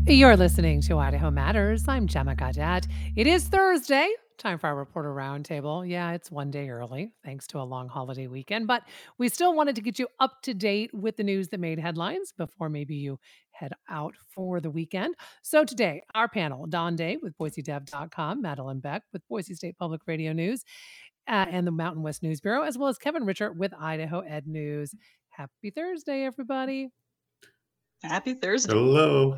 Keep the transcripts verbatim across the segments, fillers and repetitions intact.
You're listening to Idaho Matters. I'm Gemma Gadet. It is Thursday. Time for our reporter roundtable. Yeah, it's one day early, thanks to a long holiday weekend, but we still wanted to get you up to date with the news that made headlines before maybe you head out for the weekend. So today, our panel, Don Day with Boise Dev dot com, Madeline Beck with Boise State Public Radio News, uh, and the Mountain West News Bureau, as well as Kevin Richert with Idaho Ed News. Happy Thursday, everybody. Happy Thursday. Hello.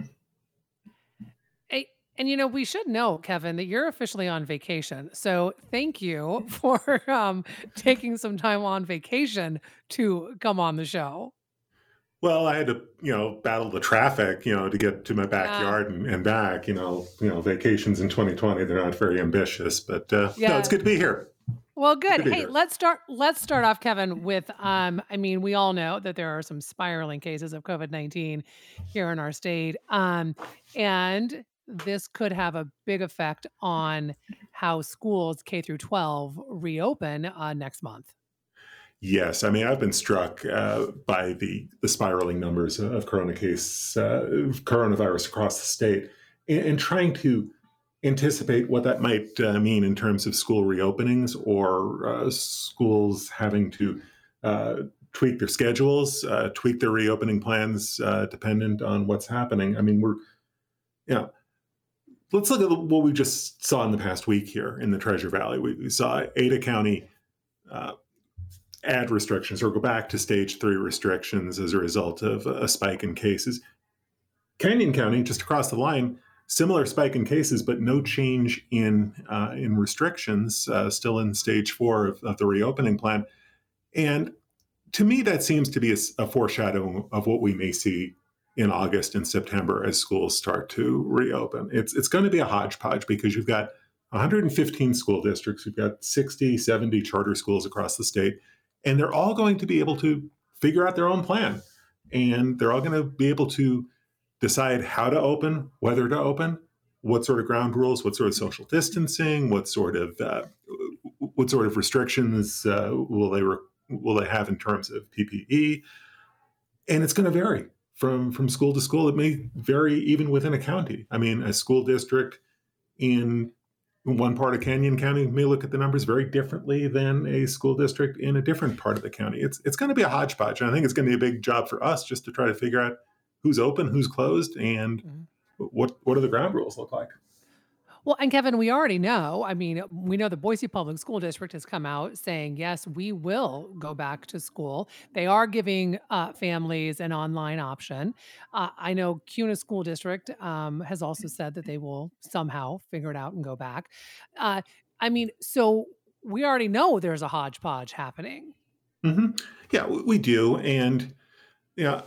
Hey, and you know, we should know, Kevin, that you're officially on vacation. So thank you for um, taking some time on vacation to come on the show. Well, I had to, you know, battle the traffic, you know, to get to my backyard yeah. and, and back. You know, you know, vacations in twenty twenty, they're not very ambitious, but uh, yeah. no, it's good to be here. Well, good. good hey, here. let's start. Let's start off, Kevin, with. Um, I mean, we all know that there are some spiraling cases of COVID nineteen here in our state, um, and this could have a big effect on how schools K through twelve reopen uh, next month. Yes, I mean, I've been struck uh, by the the spiraling numbers of corona case, uh, coronavirus across the state, and, and trying to anticipate what that might uh, mean in terms of school reopenings or uh, schools having to uh, tweak their schedules, uh, tweak their reopening plans, uh, dependent on what's happening. I mean, we're, you know, let's look at what we just saw in the past week here in the Treasure Valley. We, we saw Ada County uh, add restrictions or go back to stage three restrictions as a result of a spike in cases. Canyon County, just across the line, similar spike in cases, but no change in uh, in restrictions, uh, still in stage four of, of the reopening plan. And to me, that seems to be a, a foreshadowing of what we may see in August and September as schools start to reopen. It's it's going to be a hodgepodge because you've got one hundred fifteen school districts, you've got sixty, seventy charter schools across the state, and they're all going to be able to figure out their own plan. And they're all going to be able to decide how to open, whether to open, what sort of ground rules, what sort of social distancing, what sort of uh, what sort of restrictions uh, will they re- will they have in terms of P P E, and it's going to vary from from school to school. It may vary even within a county. I mean, a school district in one part of Canyon County may look at the numbers very differently than a school district in a different part of the county. It's it's going to be a hodgepodge, and I think it's going to be a big job for us just to try to figure out who's open, who's closed, and mm-hmm. what what do the ground rules look like? Well, and Kevin, we already know, I mean, we know the Boise Public School District has come out saying, yes, we will go back to school. They are giving uh, families an online option. Uh, I know Kuna School District um, has also said that they will somehow figure it out and go back. Uh, I mean, so we already know there's a hodgepodge happening. Mm-hmm. Yeah, we do. And, yeah,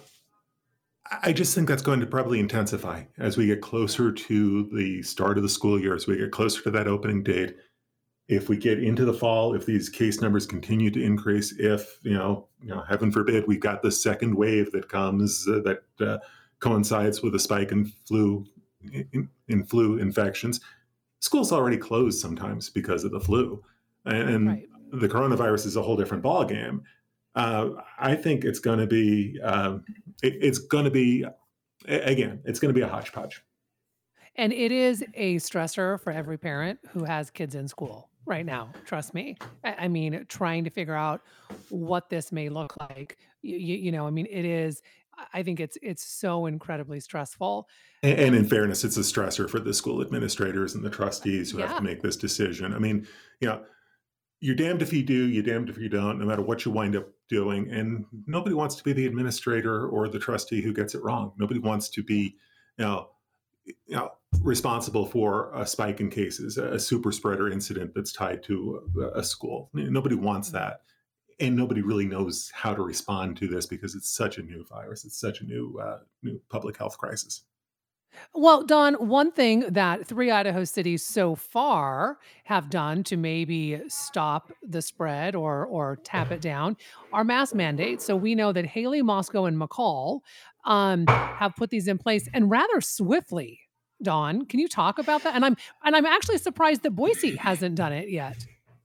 I just think that's going to probably intensify as we get closer to the start of the school year, as we get closer to that opening date. If we get into the fall, if these case numbers continue to increase, if, you know, you know, heaven forbid, we've got the second wave that comes uh, that uh, coincides with a spike in flu in, in flu infections, schools already closed sometimes because of the flu, and, and right. the coronavirus is a whole different ballgame. Uh, I think it's going to be, um, it, it's going to be, again, it's going to be a hodgepodge. And it is a stressor for every parent who has kids in school right now. Trust me. I, I mean, trying to figure out what this may look like, you, you know, I mean, it is, I think it's, it's so incredibly stressful. And, and in fairness, it's a stressor for the school administrators and the trustees who yeah. have to make this decision. I mean, you know, you're damned if you do, you're damned if you don't, no matter what you wind up doing. And nobody wants to be the administrator or the trustee who gets it wrong. Nobody wants to be, you know, you know responsible for a spike in cases, a super spreader incident that's tied to a, a school. Nobody wants that. And nobody really knows how to respond to this because it's such a new virus. It's such a new, uh, new public health crisis. Well, Don, one thing that three Idaho cities so far have done to maybe stop the spread or or tap it down are mask mandates. So we know that Haley, Moscow, and McCall um, have put these in place, and rather swiftly. Don, can you talk about that? And I'm and I'm actually surprised that Boise hasn't done it yet.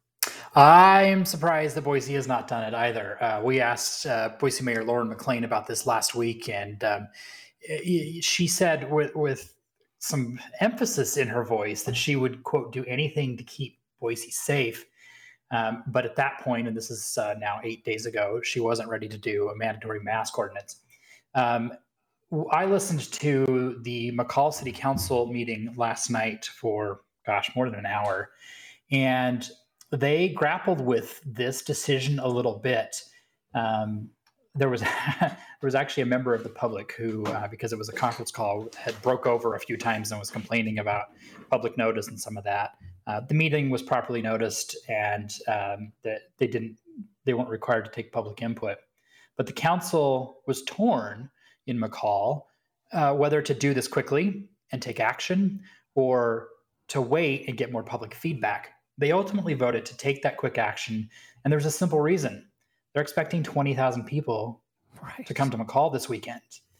I'm surprised that Boise has not done it either. Uh, we asked uh, Boise Mayor Lauren McLean about this last week, and um, she said with, with some emphasis in her voice that she would, quote, do anything to keep Boise safe. Um, but at that point, and this is uh, now eight days ago, she wasn't ready to do a mandatory mask ordinance. Um, I listened to the McCall City Council meeting last night for, gosh, more than an hour. And they grappled with this decision a little bit. Um, there was there was actually a member of the public who, uh, because it was a conference call, had broke over a few times and was complaining about public notice and some of that. Uh, the meeting was properly noticed, and um, that they didn't they weren't required to take public input. But the council was torn in McCall uh, whether to do this quickly and take action or to wait and get more public feedback. They ultimately voted to take that quick action, and there's a simple reason. They're expecting twenty thousand people right. to come to McCall this weekend.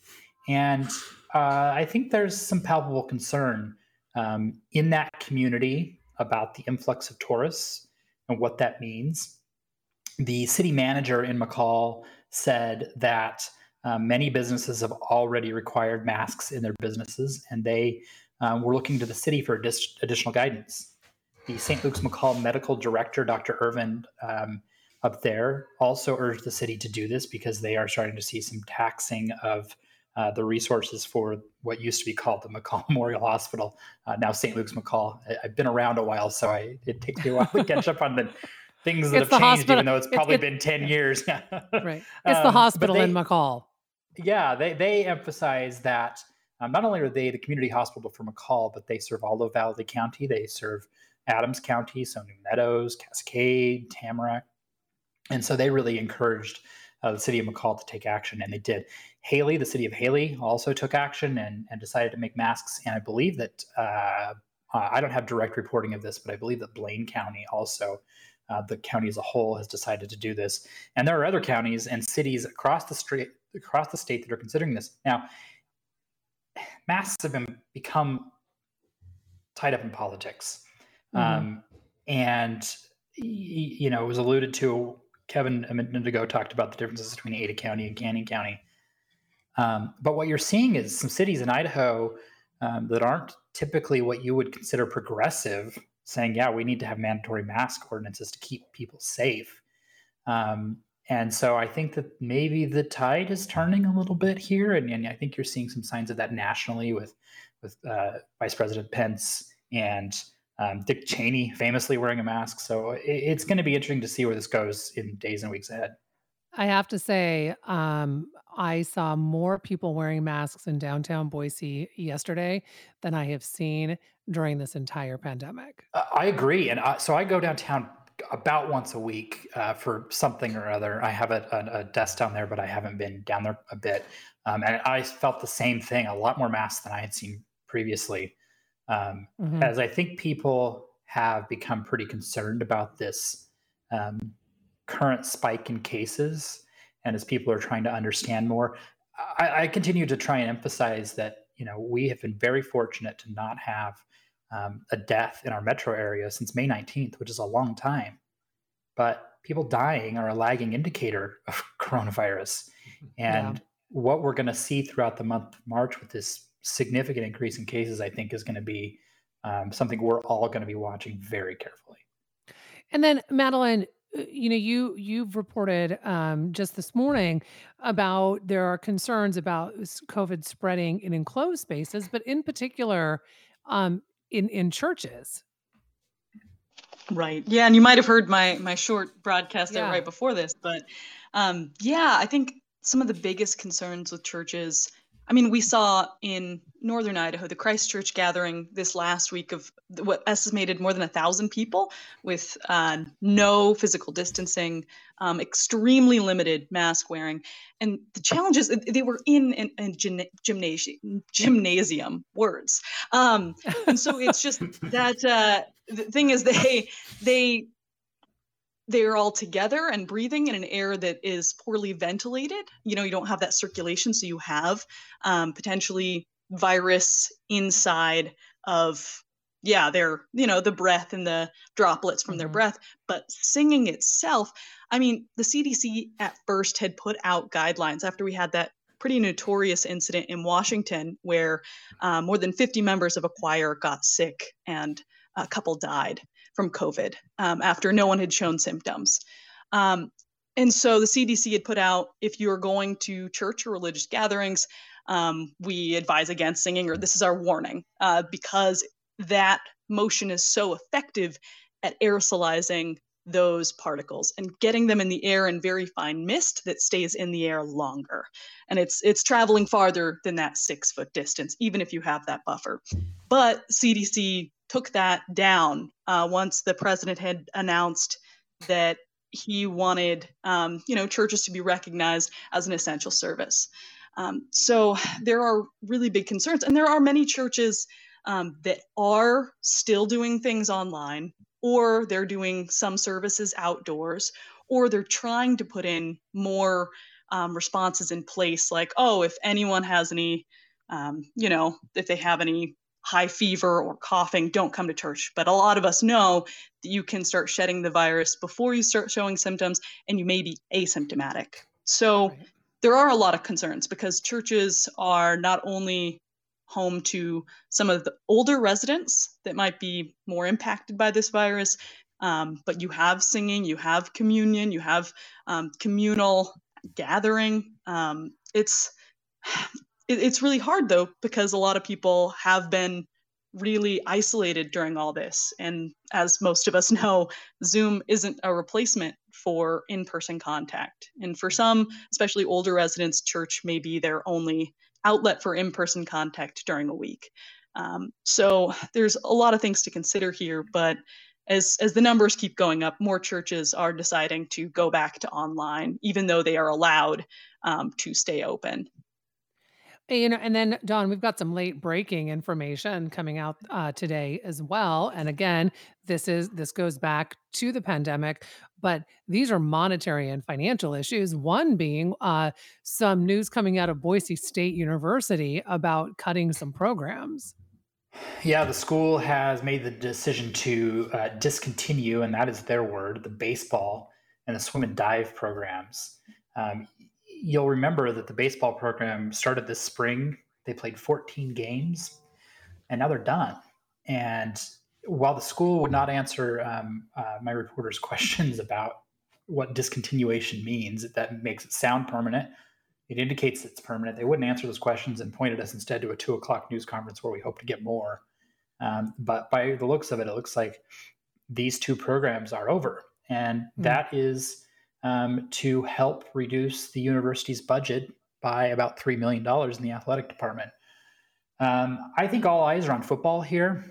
And uh, I think there's some palpable concern um, in that community about the influx of tourists and what that means. The city manager in McCall said that uh, many businesses have already required masks in their businesses, and they um, were looking to the city for addi- additional guidance. The Saint Luke's McCall medical director, Doctor Irvin, um, up there also urged the city to do this because they are starting to see some taxing of uh, the resources for what used to be called the McCall Memorial Hospital, uh, now Saint Luke's McCall. I, I've been around a while, so I, it takes me a while to catch up on the things that It's have the changed, hospital. even though it's probably It's- been ten years. Right. It's the Um, hospital but they- in McCall. Yeah, they, they emphasize that um, not only are they the community hospital for McCall, but they serve all of Valley County. They serve Adams County, so New Meadows, Cascade, Tamarack. And so they really encouraged uh, the city of McCall to take action, and they did. Haley, the city of Haley, also took action and, and decided to make masks. And I believe that, uh, uh, I don't have direct reporting of this, but I believe that Blaine County also, uh, the county as a whole, has decided to do this. And there are other counties and cities across the street, across the state that are considering this. Now, masks have been become tied up in politics. Mm-hmm. Um, and, you know, it was alluded to, Kevin a minute ago talked about the differences between Ada County and Canyon County. Um, but what you're seeing is some cities in Idaho um, that aren't typically what you would consider progressive, saying, yeah, we need to have mandatory mask ordinances to keep people safe. Um, and so I think that maybe the tide is turning a little bit here. And, and I think you're seeing some signs of that nationally with, with uh, Vice President Pence and um, Dick Cheney famously wearing a mask. So it, it's going to be interesting to see where this goes in days and weeks ahead. I have to say, um, I saw more people wearing masks in downtown Boise yesterday than I have seen during this entire pandemic. Uh, I agree. And I, so I go downtown about once a week uh, for something or other. I have a, a, a desk down there, but I haven't been down there a bit. Um, and I felt the same thing, a lot more masks than I had seen previously. Um, mm-hmm. As I think people have become pretty concerned about this um, current spike in cases, and as people are trying to understand more, I, I continue to try and emphasize that, you know, we have been very fortunate to not have um, a death in our metro area since May nineteenth, which is a long time. But people dying are a lagging indicator of coronavirus. And yeah. what we're going to see throughout the month of March with this significant increase in cases, I think, is going to be um, something we're all going to be watching very carefully. And then, Madeline, you know, you you've reported um, just this morning about there are concerns about COVID spreading in enclosed spaces, but in particular um, in in churches. Right. Yeah, and you might have heard my my short broadcast Yeah. there right before this, but um, yeah, I think some of the biggest concerns with churches. I mean, we saw in northern Idaho, the Christchurch gathering this last week of what estimated more than a thousand people with uh, no physical distancing, um, extremely limited mask wearing. And the challenges, they were in a gymnasium, gymnasium words. Um, and so it's just that uh, the thing is they, they, they're all together and breathing in an air that is poorly ventilated. You know, you don't have that circulation. So you have um, potentially virus inside of, yeah, their, you know, the breath and the droplets from mm-hmm. their breath. But singing itself, I mean, the C D C at first had put out guidelines after we had that pretty notorious incident in Washington where uh, more than fifty members of a choir got sick and a couple died from COVID um, after no one had shown symptoms. Um, and so the C D C had put out, if you're going to church or religious gatherings, um, we advise against singing, or this is our warning, uh, because that motion is so effective at aerosolizing those particles and getting them in the air in very fine mist that stays in the air longer. And it's it's traveling farther than that six foot distance, even if you have that buffer. But C D C took that down uh, once the president had announced that he wanted, um, you know, churches to be recognized as an essential service. Um, so there are really big concerns, and there are many churches um, that are still doing things online, or they're doing some services outdoors, or they're trying to put in more um, responses in place, like, oh, if anyone has any, um, you know, if they have any high fever or coughing, don't come to church. But a lot of us know that you can start shedding the virus before you start showing symptoms, and you may be asymptomatic. So Right. there are a lot of concerns because churches are not only home to some of the older residents that might be more impacted by this virus, um, but you have singing, you have communion, you have um, communal gathering. Um, it's it, it's really hard though, because a lot of people have been really isolated during all this. And as most of us know, Zoom isn't a replacement for in-person contact. And for some, especially older residents, church may be their only outlet for in-person contact during a week. Um, so there's a lot of things to consider here, but as as the numbers keep going up, more churches are deciding to go back to online, even though they are allowed um, to stay open. Hey, You know, and then Dawn, we've got some late breaking information coming out uh, today as well. And again, this is this goes back to the pandemic, but these are monetary and financial issues. One being uh, some news coming out of Boise State University about cutting some programs. Yeah, the school has made the decision to uh, discontinue, and that is their word, the baseball and the swim and dive programs. Um, you'll remember that the baseball program started this spring. They played fourteen games, and now they're done. And while the school would not answer um, uh, my reporter's questions about what discontinuation means, that makes it sound permanent. It indicates it's permanent. They wouldn't answer those questions and pointed us instead to a two o'clock news conference where we hope to get more. Um, but by the looks of it, it looks like these two programs are over. And Mm. that is um, to help reduce the university's budget by about three million dollars in the athletic department. Um, I think all eyes are on football here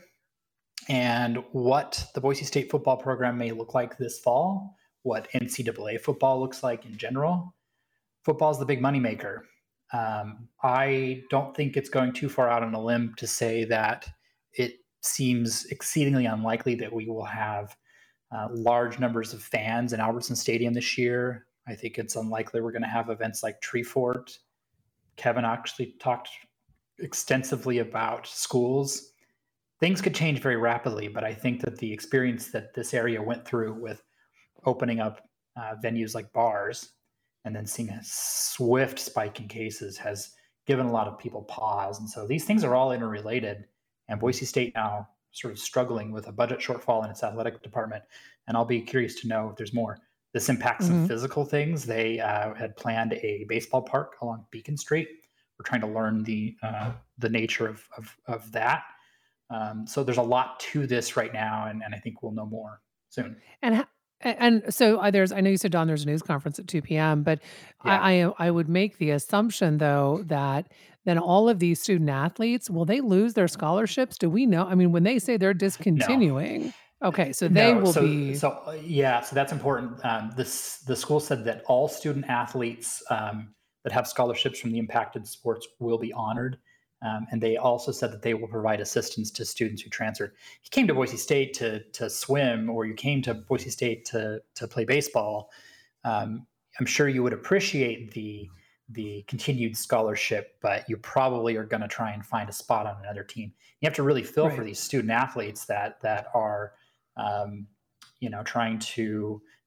and what the Boise State football program may look like this fall, what N C double A football looks like in general. Football is the big moneymaker. Um, I don't think it's going too far out on a limb to say that it seems exceedingly unlikely that we will have uh, large numbers of fans in Albertson Stadium this year. I think it's unlikely we're going to have events like Tree Fort. Kevin actually talked extensively about schools. Things could change very rapidly, but I think that the experience that this area went through with opening up uh, venues like bars and then seeing a swift spike in cases has given a lot of people pause. And so these things are all interrelated. And Boise State now sort of struggling with a budget shortfall in its athletic department. And I'll be curious to know if there's more. This impacts Mhm. some physical things. They uh, had planned a baseball park along Beacon Street. We're trying to learn the uh, the nature of, of, of that. Um, so there's a lot to this right now, and, and I think we'll know more soon. And ho- a- and so uh, there's I know you said, Dawn, there's a news conference at two p m, but Yeah. I, I I would make the assumption though that then all of these student athletes, will they lose their scholarships? Do we know? I mean, when they say they're No. discontinuing, okay, so they No, will so be so uh, yeah, so that's important. Um, this the school said that all student athletes um, that have scholarships from the impacted sports will be honored, um, and they also said that they will provide assistance to students who transferred. You came to Boise State to to swim, or you came to Boise State to to play baseball. Um, I'm sure you would appreciate the the continued scholarship, but you probably are going to try and find a spot on another team. You have to really feel for right. these student athletes that that are um, you know, trying to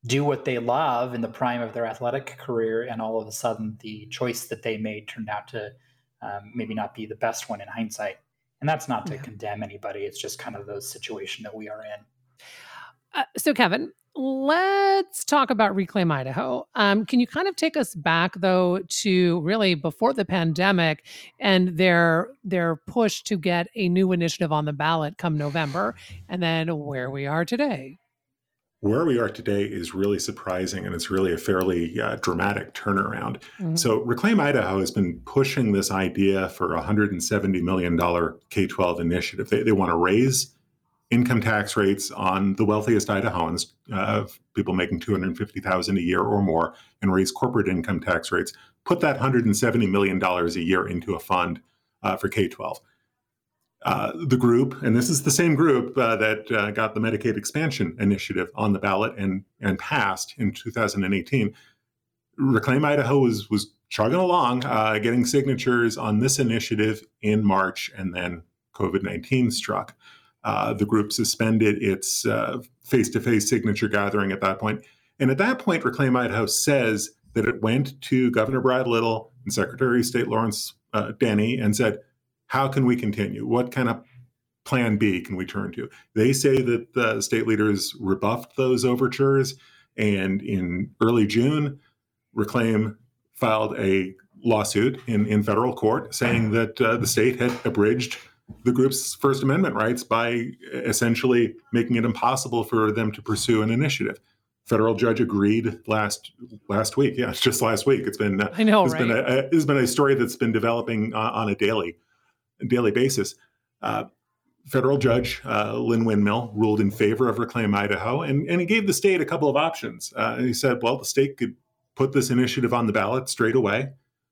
do what they love in the prime of their athletic career, and all of a sudden the choice that they made turned out to um, maybe not be the best one in hindsight. And that's not to Yeah. condemn anybody. It's just kind of the situation that we are in. Uh, so, Kevin, let's talk about Reclaim Idaho. Um, can you kind of take us back, though, to really before the pandemic and their their push to get a new initiative on the ballot come November, and then where we are today? Where we are today is really surprising, and it's really a fairly uh, dramatic turnaround. Mhm. So Reclaim Idaho has been pushing this idea for a one hundred seventy million dollars K twelve initiative. They, they want to raise income tax rates on the wealthiest Idahoans, uh, people making two hundred fifty thousand dollars a year or more, and raise corporate income tax rates, put that one hundred seventy million dollars a year into a fund uh, for K twelve. Uh, the group, and this is the same group uh, that uh, got the Medicaid expansion initiative on the ballot and, and passed in two thousand eighteen. Reclaim Idaho was, was chugging along, uh, getting signatures on this initiative in March, and then COVID nineteen struck. Uh, the group suspended its uh, face-to-face signature gathering at that point. And at that point, Reclaim Idaho says that it went to Governor Brad Little and Secretary of State Lawrence uh, Denny and said, how can we continue? What kind of plan B can we turn to? They say that the state leaders rebuffed those overtures. And in early June, Reclaim filed a lawsuit in, in federal court saying that uh, the state had abridged the group's First Amendment rights by essentially making it impossible for them to pursue an initiative. Federal judge agreed last last week. Yeah, it's just last week. It's been uh, I know, it's right? been a, a, it's been a story that's been developing uh, on a daily daily basis. Uh, federal judge uh, Lynn Windmill ruled in favor of Reclaim Idaho, and, and he gave the state a couple of options. Uh, he said, well, the state could put this initiative on the ballot straight away,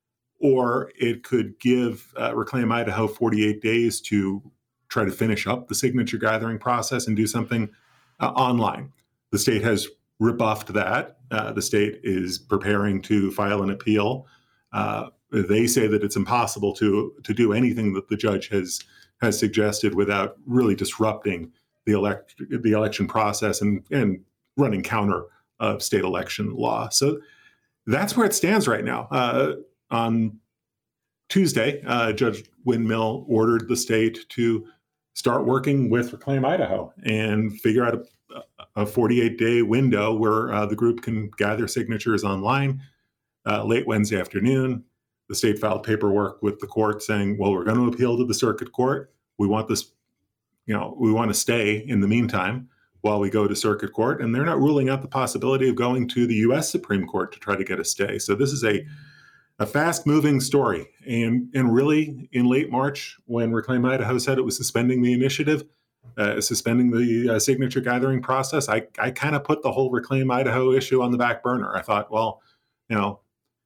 or it could give uh, Reclaim Idaho forty-eight days to try to finish up the signature gathering process and do something uh, online. The state has rebuffed that. Uh, the state is preparing to file an appeal. Uh, they say that it's impossible to to do anything that the judge has has suggested without really disrupting the elect the election process and and running counter of state election law. So that's where it stands right now. Uh, on Tuesday, uh, Judge Windmill ordered the state to start working with Reclaim Idaho and figure out a, a forty-eight day window where uh, the group can gather signatures online. Uh, late Wednesday afternoon, the state filed paperwork with the court saying, well, we're going to appeal to the circuit court. We want this, you know, we want to stay in the meantime while we go to circuit court. And they're not ruling out the possibility of going to the U S Supreme Court to try to get a stay. So this is a a fast-moving story. And, and really, in late March, when Reclaim Idaho said it was suspending the initiative, uh, suspending the uh, signature gathering process, I, I kind of put the whole Reclaim Idaho issue on the back burner. I thought, well, you know,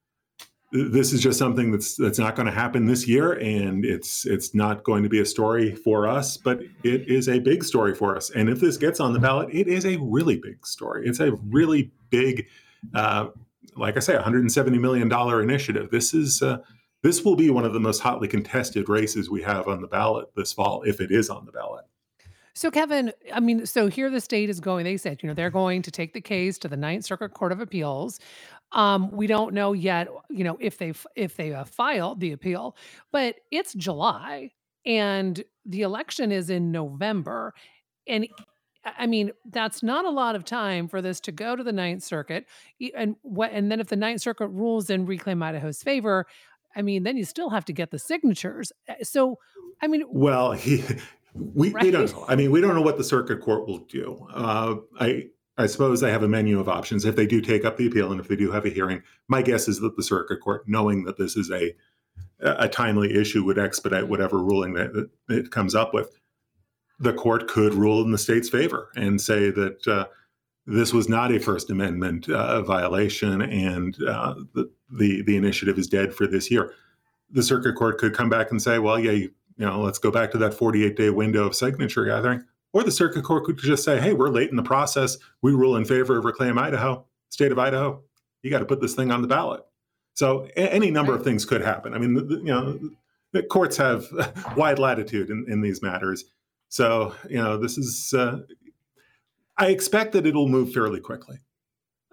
th- this is just something that's that's not going to happen this year, and it's it's not going to be a story for us, but it is a big story for us. And if this gets on the ballot, it is a really big story. It's a really big uh, like I say, one hundred seventy million dollars initiative. This is uh, this will be one of the most hotly contested races we have on the ballot this fall, if it is on the ballot. So, Kevin, I mean, so here the state is going, they said, you know, they're going to take the case to the Ninth Circuit Court of Appeals. Um, we don't know yet, you know, if they if they uh, file the appeal, but it's July and the election is in November. And I I mean, that's not a lot of time for this to go to the Ninth Circuit. E- And what, and then if the Ninth Circuit rules in Reclaim Idaho's favor, I mean, then you still have to get the signatures. Uh, So, I mean, Well, he, we, we don't right? know. I mean, we don't know what the circuit court will do. Uh, I I suppose they have a menu of options. If they do take up the appeal and if they do have a hearing, my guess is that the circuit court, knowing that this is a a timely issue, would expedite whatever ruling that, that it comes up with. The court could rule in the state's favor and say that uh, this was not a First Amendment uh, violation and uh, the, the the initiative is dead for this year. The circuit court could come back and say, well, yeah, you, you know, let's go back to that forty-eight day window of signature gathering. Or the circuit court could just say, hey, we're late in the process. We rule in favor of Reclaim Idaho, state of Idaho. You got to put this thing on the ballot. So a- any number of things could happen. I mean, the, the, you know, the courts have wide latitude in, in these matters. So, you know, this is, uh, I expect that it'll move fairly quickly.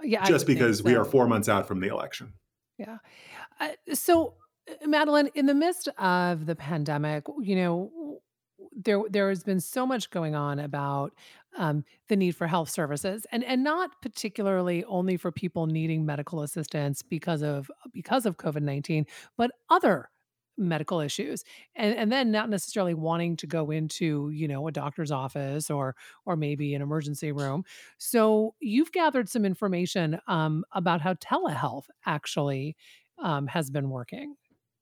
Yeah, I just would think because we are so. four months out from the election. Yeah. Uh, so, uh, Madeline, in the midst of the pandemic, you know, w- there there has been so much going on about um, the need for health services, and and not particularly only for people needing medical assistance because of because of COVID nineteen, but other medical issues, and and then not necessarily wanting to go into, you know, a doctor's office or or maybe an emergency room. So you've gathered some information um, about how telehealth actually um, has been working.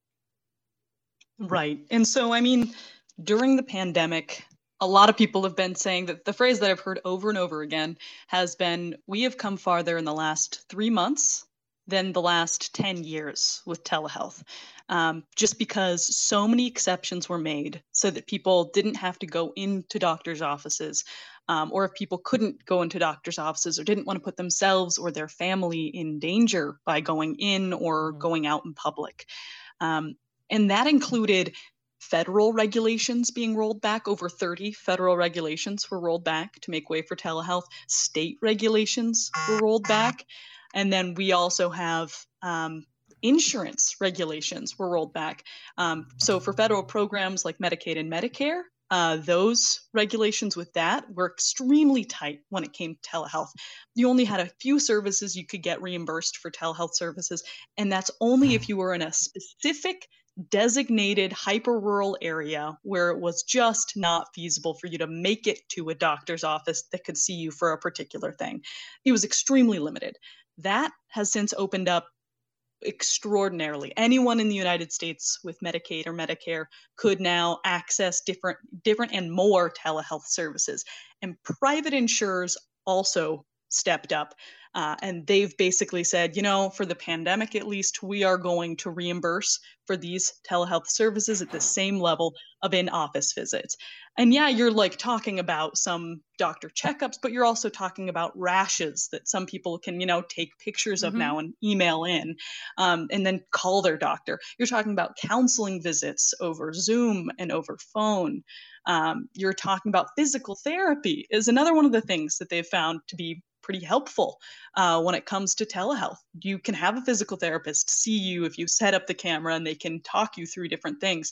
Right. And so, I mean, during the pandemic, a lot of people have been saying that the phrase that I've heard over and over again has been, we have come farther in the last three months than the last ten years with telehealth. Um, just because so many exceptions were made so that people didn't have to go into doctors' offices. Um, or if people couldn't go into doctors' offices or didn't want to put themselves or their family in danger by going in or Mhm. going out in public. Um, and that included federal regulations being rolled back. Over thirty federal regulations were rolled back to make way for telehealth. State regulations were rolled back. And then we also have um, insurance regulations were rolled back. Um, so for federal programs like Medicaid and Medicare, uh, those regulations with that were extremely tight when it came to telehealth. You only had a few services you could get reimbursed for telehealth services, and that's only if you were in a specific designated hyper rural area where it was just not feasible for you to make it to a doctor's office that could see you for a particular thing. It was extremely limited. That has since opened up extraordinarily. Anyone in the United States with Medicaid or Medicare could now access different different and more telehealth services. And private insurers also stepped up. Uh, and they've basically said, you know, for the pandemic at least, we are going to reimburse for these telehealth services at the same level of in office visits. And yeah, you're like talking about some doctor checkups, but you're also talking about rashes that some people can, you know, take pictures of Mhm. now and email in, um, and then call their doctor. You're talking about counseling visits over Zoom and over phone. Um, you're talking about physical therapy is another one of the things that they've found to be pretty helpful uh, when it comes to telehealth. You can have a physical therapist see you if you set up the camera and they can talk you through different things.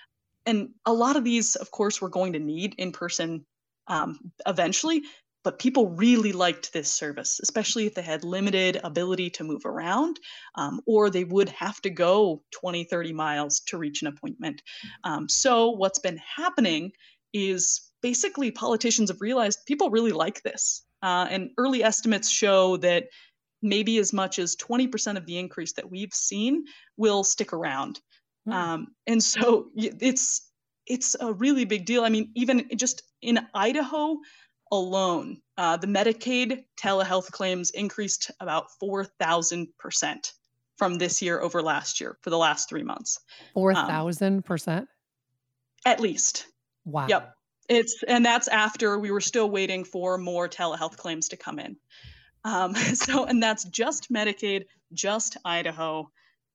And a lot of these, of course, we're going to need in person um, eventually, but people really liked this service, especially if they had limited ability to move around, um, or they would have to go twenty, thirty miles to reach an appointment. Um, so, what's been happening is basically politicians have realized people really like this. Uh, and early estimates show that maybe as much as twenty percent of the increase that we've seen will stick around. Mm. Um, and so it's it's a really big deal. I mean, even just in Idaho alone, uh, the Medicaid telehealth claims increased about four thousand percent from this year over last year for the last three months, um, four thousand percent? at least. Yep. Wow. It's and that's after we were still waiting for more telehealth claims to come in. Um, so, and that's just Medicaid, just Idaho.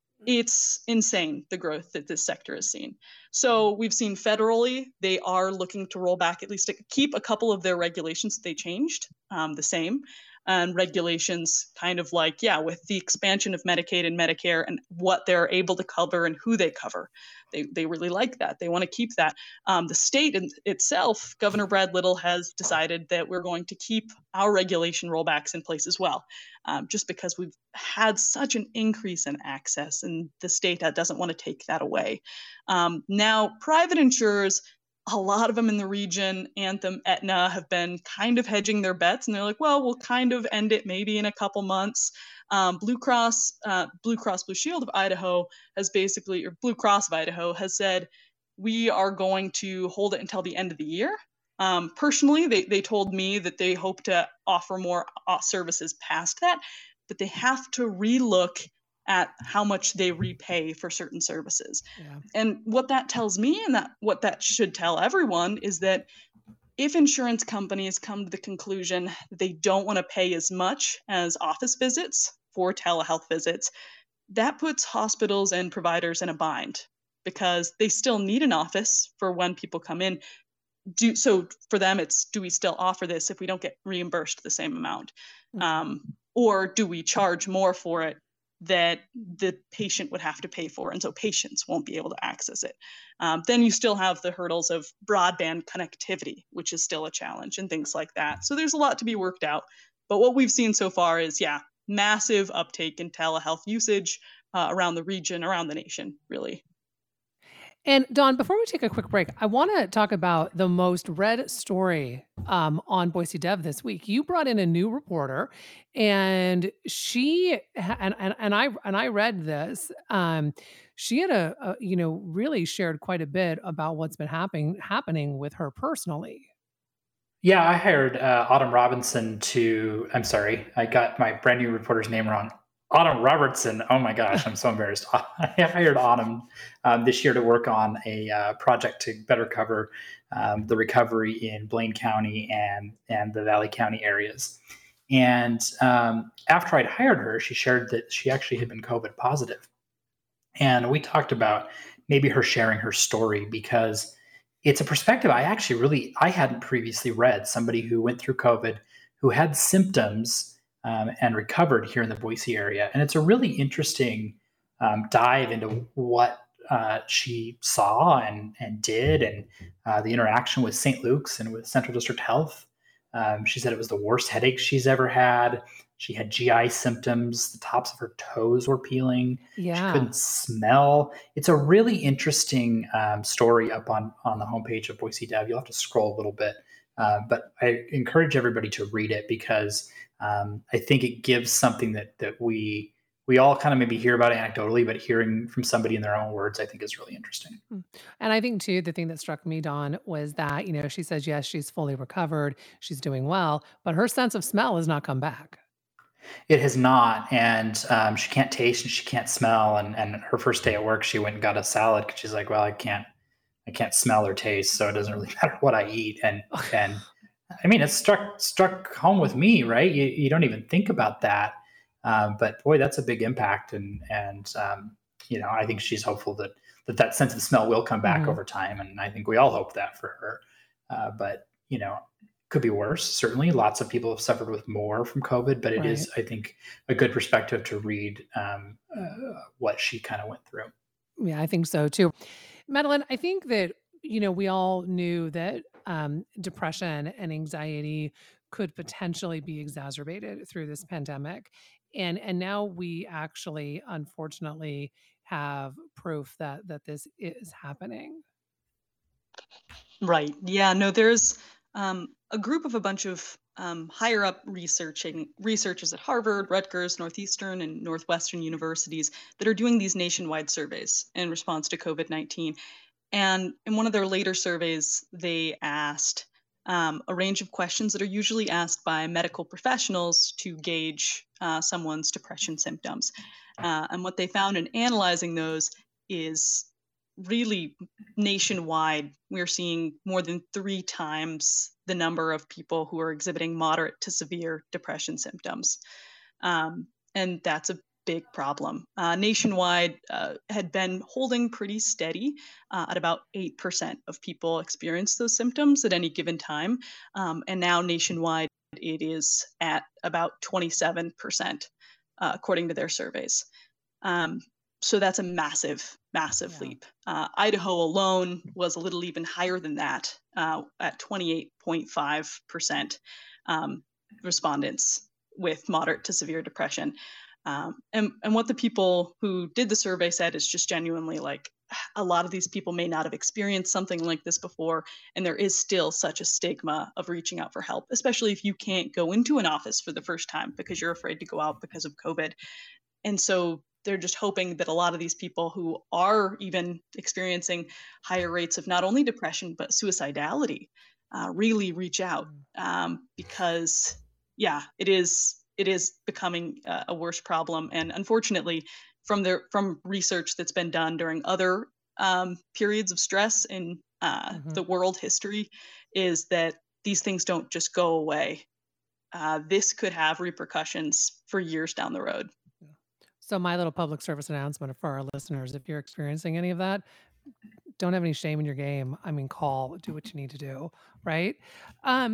It's insane the growth that this sector has seen. So we've seen federally, they are looking to roll back at least to keep a couple of their regulations that they changed um, the same. And regulations kind of like, yeah, with the expansion of Medicaid and Medicare and what they're able to cover and who they cover. They, they really like that. They want to keep that. Um, the state in, itself, Governor Brad Little has decided that we're going to keep our regulation rollbacks in place as well, um, just because we've had such an increase in access, and the state uh, doesn't want to take that away. Um, now, private insurers, a lot of them in the region, Anthem, Aetna, have been kind of hedging their bets, and they're like, well, we'll kind of end it maybe in a couple months. Um, Blue Cross, uh, Blue Cross Blue Shield of Idaho has basically, or Blue Cross of Idaho has said, we are going to hold it until the end of the year. Um, personally, they, they told me that they hope to offer more uh, services past that, but they have to relook at how much they repay for certain services. Yeah. And what that tells me, and that what that should tell everyone, is that if insurance companies come to the conclusion that they don't want to pay as much as office visits for telehealth visits, that puts hospitals and providers in a bind because they still need an office for when people come in. Do so for them, it's, do we still offer this if we don't get reimbursed the same amount? Mhm. Um, or do we charge more for it that the patient would have to pay for, and so patients won't be able to access it? Um, then you still have the hurdles of broadband connectivity, which is still a challenge, and things like that. So there's a lot to be worked out. But what we've seen so far is, yeah, massive uptake in telehealth usage uh, around the region, around the nation, really. And Dawn, before we take a quick break, I want to talk about the most read story um, on Boise Dev this week. You brought in a new reporter, and she ha- and and, and I and I read this. Um, she had a, a you know really shared quite a bit about what's been happening happening with her personally. Yeah, I hired uh, Autumn Robinson to. I'm sorry, I got my brand new reporter's name wrong. Autumn Robertson. Oh my gosh, I'm so embarrassed. I hired Autumn um, this year to work on a uh, project to better cover um, the recovery in Blaine County and and the Valley County areas. And um, after I'd hired her, she shared that she actually had been COVID positive. And we talked about maybe her sharing her story because it's a perspective I actually really I hadn't previously read. Somebody who went through COVID, who had symptoms um, and recovered here in the Boise area, and it's a really interesting um, dive into what uh, she saw and and did, and uh, the interaction with Saint Luke's and with Central District Health. Um, she said it was the worst headache she's ever had. She had G I symptoms. The tops of her toes were peeling. She Yeah. couldn't smell. It's a really interesting um, story up on, on the homepage of Boise Dev. You'll have to scroll a little bit. Uh, but I encourage everybody to read it because um, I think it gives something that that we we all kind of maybe hear about anecdotally, but hearing from somebody in their own words, I think is really interesting. Mm. And I think too, the thing that struck me, Dawn, was that, you know, she says, yes, she's fully recovered, she's doing well, but her sense of smell has not come back. It has not, and um, she can't taste and she can't smell. And, and her first day at work, she went and got a salad because she's like, "Well, I can't, I can't smell or taste, so it doesn't really matter what I eat." And and I mean, it struck struck home with me, right? You you don't even think about that, um, but boy, that's a big impact. And and um, you know, I think she's hopeful that that that sense of smell will come back Mhm. over time, and I think we all hope that for her. Uh, but you know, could be worse. Certainly, lots of people have suffered with more from COVID, but it Right. is, I think, a good perspective to read um, uh, what she kind of went through. Yeah, I think so too. Madeline, I think that, you know, we all knew that um, depression and anxiety could potentially be exacerbated through this pandemic. And and now we actually unfortunately have proof that that this is happening. Right. Yeah. No, there's um, a group of a bunch of um, higher up researching researchers at Harvard, Rutgers, Northeastern, and Northwestern universities that are doing these nationwide surveys in response to COVID nineteen. And in one of their later surveys, they asked um, a range of questions that are usually asked by medical professionals to gauge uh, someone's depression symptoms. Uh, and what they found in analyzing those is really nationwide, we're seeing more than three times the number of people who are exhibiting moderate to severe depression symptoms. Um, and that's a big problem. Uh, nationwide uh, had been holding pretty steady uh, at about eight percent of people experience those symptoms at any given time. Um, and now nationwide, it is at about twenty-seven percent, uh, according to their surveys. Um, so that's a massive, massive Yeah. leap. Uh, Idaho alone was a little even higher than that, uh, at twenty-eight point five percent um, respondents with moderate to severe depression. Um, and, and what the people who did the survey said is just genuinely like a lot of these people may not have experienced something like this before. And there is still such a stigma of reaching out for help, especially if you can't go into an office for the first time because you're afraid to go out because of COVID. And so they're just hoping that a lot of these people who are even experiencing higher rates of not only depression but suicidality uh, really reach out Mm. um, because yeah, it is it is becoming uh, a worse problem. And unfortunately, from the from research that's been done during other um, periods of stress in uh, Mhm. the world history, is that these things don't just go away. Uh, this could have repercussions for years down the road. Yeah. So my little public service announcement for our listeners, if you're experiencing any of that, don't have any shame in your game. I mean, call, do what you need to do, right? Um,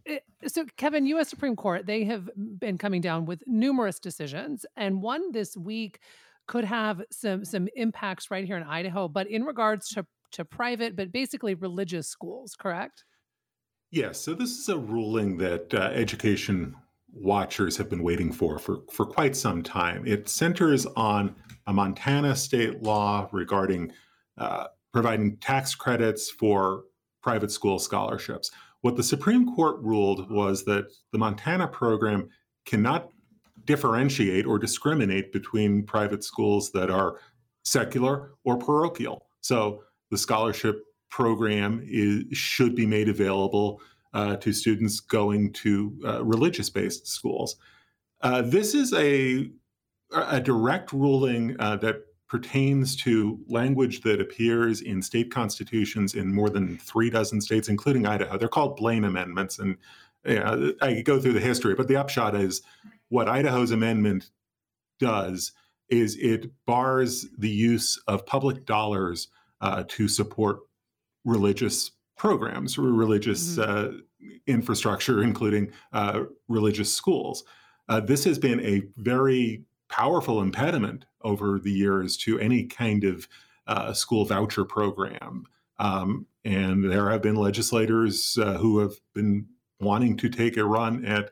it, so Kevin, U S Supreme Court, they have been coming down with numerous decisions, and one this week could have some some impacts right here in Idaho, but in regards to, to private, but basically religious schools, correct? Yes. So this is a ruling that uh, education watchers have been waiting for, for for quite some time. It centers on a Montana state law regarding uh, providing tax credits for private school scholarships. What the Supreme Court ruled was that the Montana program cannot differentiate or discriminate between private schools that are secular or parochial. So the scholarship program is, should be made available uh, to students going to uh, religious-based schools. Uh, this is a, a direct ruling uh, that pertains to language that appears in state constitutions in more than three dozen states, including Idaho. They're called Blaine amendments, and you know, I could go through the history, but the upshot is what Idaho's amendment does is it bars the use of public dollars uh, to support religious programs, religious mm-hmm. uh, infrastructure, including uh, religious schools. Uh, this has been a very powerful impediment over the years to any kind of uh, school voucher program. Um, and there have been legislators uh, who have been wanting to take a run at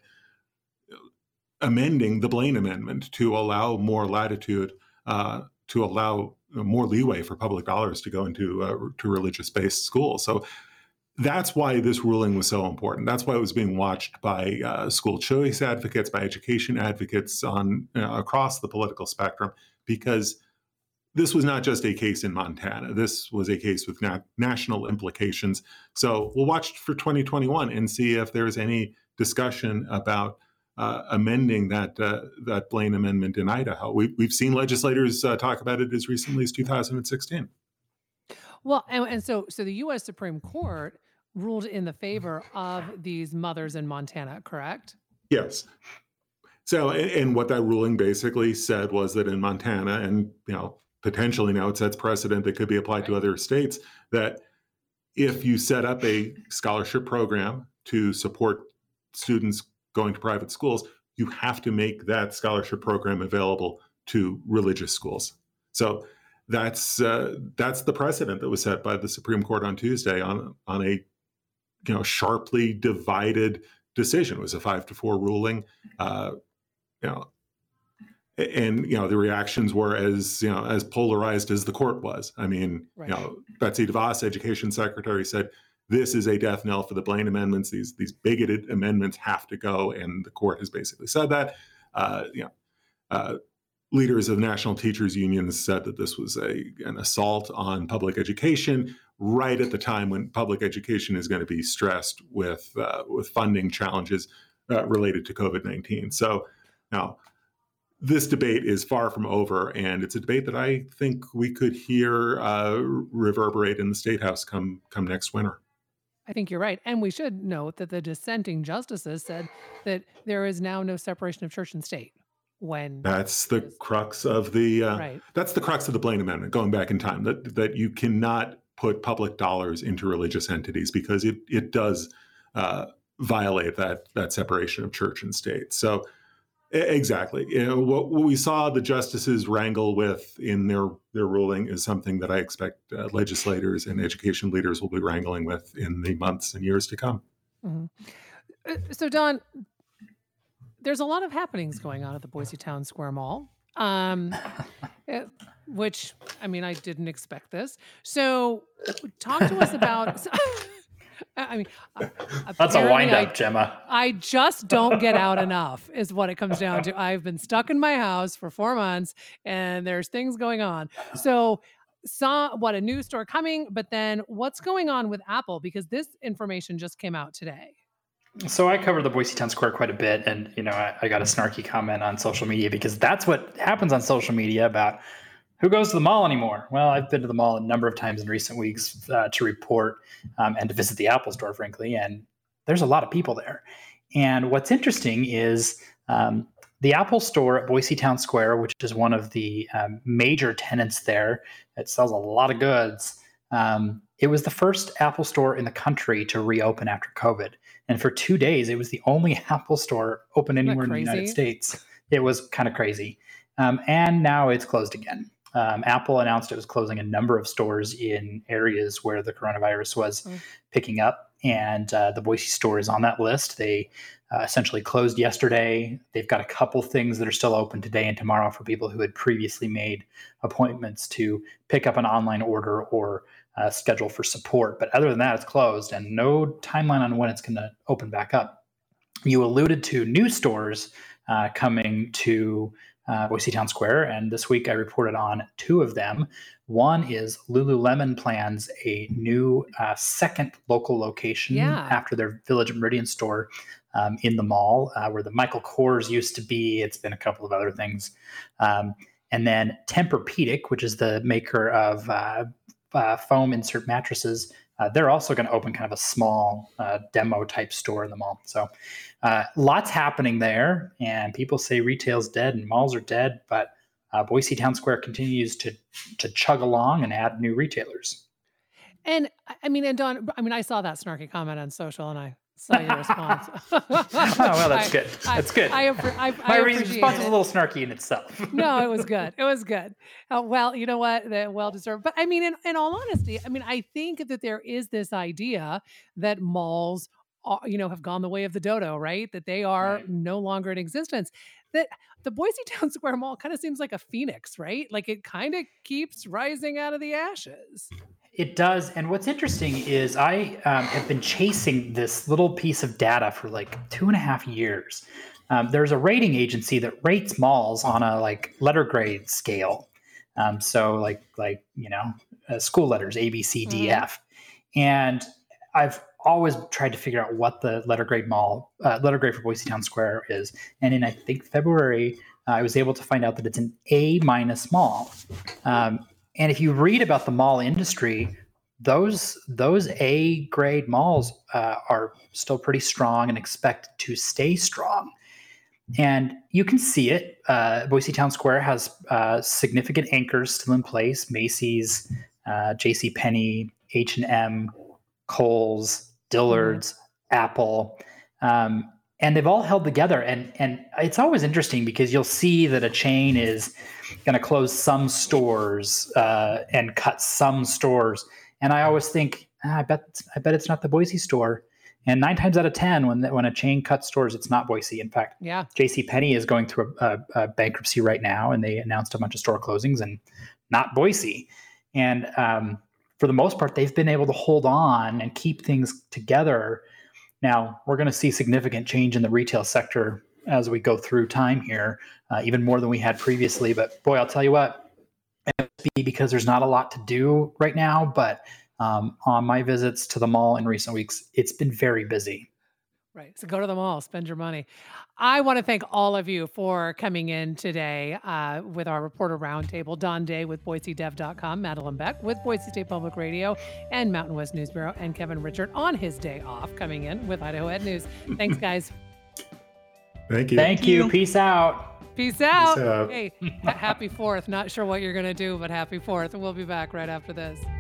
amending the Blaine Amendment to allow more latitude, uh, to allow more leeway for public dollars to go into uh, to religious-based schools. So that's why this ruling was so important. That's why it was being watched by uh, school choice advocates, by education advocates on uh, across the political spectrum, because this was not just a case in Montana. This was a case with na- national implications. So we'll watch for twenty twenty-one and see if there's any discussion about uh, amending that uh, that Blaine Amendment in Idaho. We, we've seen legislators uh, talk about it as recently as two thousand sixteen. Well, and, and so so the U S Supreme Court ruled in the favor of these mothers in Montana, correct? Yes. So, and, and what that ruling basically said was that in Montana, and you know, potentially now it sets precedent that could be applied to other states, that if you set up a scholarship program to support students going to private schools, you have to make that scholarship program available to religious schools. So that's uh, that's the precedent that was set by the Supreme Court on Tuesday on on a you know sharply divided decision. It was a five to four ruling. Uh, you know, and you know the reactions were as you know as polarized as the court was. I mean, right. you know, Betsy DeVos, Education Secretary, said this is a death knell for the Blaine amendments. These these bigoted amendments have to go, and the court has basically said that. Uh, you know, uh, leaders of national teachers unions said that this was a an assault on public education, right at the time when public education is going to be stressed with uh, with funding challenges uh, related to COVID nineteen. So now, this debate is far from over, and it's a debate that I think we could hear uh, reverberate in the State House come come next winter. I think you're right. And we should note that the dissenting justices said that there is now no separation of church and state. When that's the crux of the uh, right. that's the crux of the Blaine Amendment, going back in time, that that you cannot put public dollars into religious entities because it it does uh, violate that that separation of church and state. So exactly, you know, what, what we saw the justices wrangle with in their their ruling is something that I expect uh, legislators and education leaders will be wrangling with in the months and years to come. Mm-hmm. So, Don, there's a lot of happenings going on at the Boise Town Square Mall, um, which, I mean, I didn't expect this. So talk to us about, so, I mean, that's a wind up, I, Gemma. I just don't get out enough is what it comes down to. I've been stuck in my house for four months and there's things going on. So saw what a new store coming, but then what's going on with Apple? Because this information just came out today. So I cover the Boise Town Square quite a bit, and you know, I, I got a snarky comment on social media because that's what happens on social media about who goes to the mall anymore. Well, I've been to the mall a number of times in recent weeks uh, to report um, and to visit the Apple store, frankly, and there's a lot of people there. And what's interesting is um, the Apple store at Boise Town Square, which is one of the um, major tenants there, it sells a lot of goods. Um, it was the first Apple store in the country to reopen after COVID. And for two days, it was the only Apple store open anywhere in the United States. It was kind of crazy. Um, and now it's closed again. Um, Apple announced it was closing a number of stores in areas where the coronavirus was mm. picking up. And uh, the Boise store is on that list. They uh, essentially closed yesterday. They've got a couple things that are still open today and tomorrow for people who had previously made appointments to pick up an online order or uh, schedule for support. But other than that, it's closed and no timeline on when it's going to open back up. You alluded to new stores uh, coming to uh, Boise Town Square, and this week I reported on two of them. One is Lululemon plans a new uh, second local location yeah. after their Village Meridian store um, in the mall, uh, where the Michael Kors used to be. It's been a couple of other things. Um, and then Tempur-Pedic, which is the maker of uh, uh, foam insert mattresses, uh, they're also going to open kind of a small uh, demo type store in the mall. So uh, lots happening there, and people say retail's dead and malls are dead, but uh, Boise Town Square continues to to chug along and add new retailers. And I mean, and Don, I mean, I saw that snarky comment on social, and I saw your response. Oh, well, that's I, good. That's good. I, I, I, My I response was a little snarky in itself. No, it was good. It was good. Uh, well, you know what? That well deserved. But I mean, in, in all honesty, I mean, I think that there is this idea that malls, are, you know, have gone the way of the dodo, right? That they are right. no longer in existence. That the Boise Town Square Mall kind of seems like a phoenix, right? Like it kind of keeps rising out of the ashes. It does. And what's interesting is I um, have been chasing this little piece of data for like two and a half years. Um, there's a rating agency that rates malls on a like letter grade scale. Um, so like, like, you know, uh, school letters, A, B, C, D, mm-hmm. F. And I've always tried to figure out what the letter grade mall, uh, letter grade for Boise Town Square is. And in, I think, February, uh, I was able to find out that it's an A minus mall. Um, And if you read about the mall industry, those those A grade malls uh, are still pretty strong and expect to stay strong. And you can see it. Uh, Boise Town Square has uh, significant anchors still in place: Macy's, uh, JCPenney, H and M, Kohl's, Dillard's, mm-hmm. Apple. Um, And they've all held together. And, and it's always interesting because you'll see that a chain is going to close some stores uh, and cut some stores. And I always think, ah, I bet I bet it's not the Boise store. And nine times out of ten, when when a chain cuts stores, it's not Boise. In fact, yeah. JCPenney is going through a, a, a bankruptcy right now, and they announced a bunch of store closings, and not Boise. And um, for the most part, they've been able to hold on and keep things together. Now, we're going to see significant change in the retail sector as we go through time here, uh, even more than we had previously. But boy, I'll tell you what, it must be because there's not a lot to do right now. But um, on my visits to the mall in recent weeks, it's been very busy. Right. So go to the mall, spend your money. I want to thank all of you for coming in today uh, with our reporter roundtable. Don Day with Boise Dev dot com, Madeline Beck with Boise State Public Radio and Mountain West News Bureau, and Kevin Richert on his day off coming in with Idaho Ed News. Thanks, guys. Thank you. Thank you. Peace out. Peace out. Peace out. Hey, happy fourth. Not sure what you're going to do, but happy fourth. We'll be back right after this.